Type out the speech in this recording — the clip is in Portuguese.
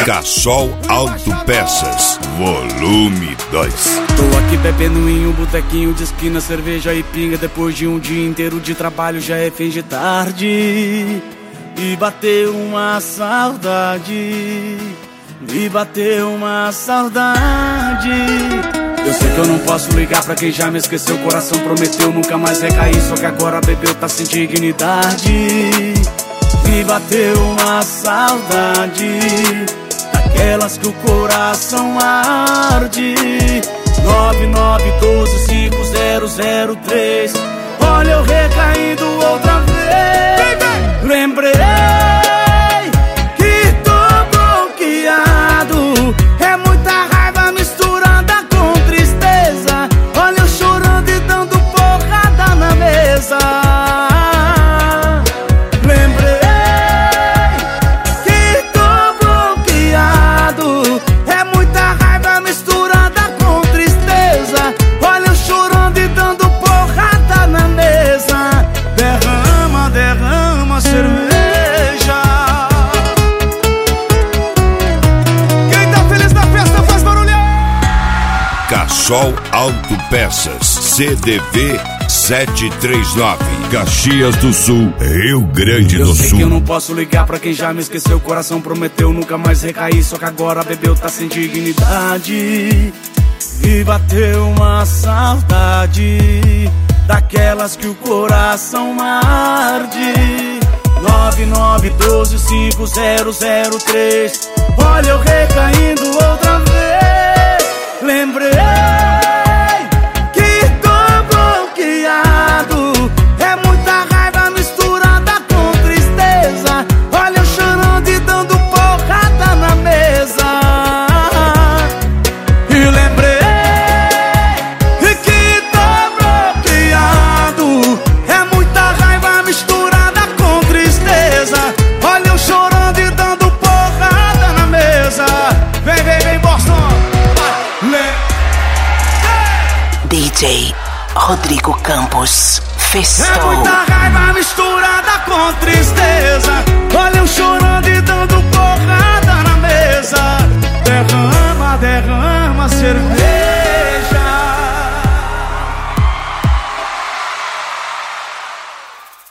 Cassol Autopeças, volume 2. Tô aqui bebendo em um botequinho de esquina, cerveja e pinga. Depois de um dia inteiro de trabalho já é fim de tarde. E bateu uma saudade, me bateu uma saudade. Eu sei que eu não posso ligar pra quem já me esqueceu. O coração prometeu nunca mais recair, só que agora bebeu, tá sem dignidade. Me bateu uma saudade, daquelas que o coração arde. 99125003. Olha eu recaindo outra vez. Lembrei que tô bloqueado. É muita raiva misturada com tristeza. Olha eu chorando e dando porrada na mesa. Cerveja. Quem tá feliz na festa faz barulho. Cassol Autopeças, CDV 739, Caxias do Sul, Rio Grande do Sul. Eu sei que eu não posso ligar pra quem já me esqueceu. O coração prometeu nunca mais recair, só que agora bebeu, tá sem dignidade. E bateu uma saudade, daquelas que o coração arde. 99125003. Olha eu recaindo outra vez. Lembrei que tô bloqueado. É muita raiva misturada com tristeza. Olha eu chorando e dando porrada na mesa. E lembrei que tô bloqueado. É muita raiva misturada com tristeza. Olha eu chorando e dando porrada na mesa. Vem, vem, vem, Boston. DJ Rodrigo Campos, Festou. É muita raiva misturada com tristeza. Olha eu chorando e dando porrada na mesa. Derrama, derrama cerveja.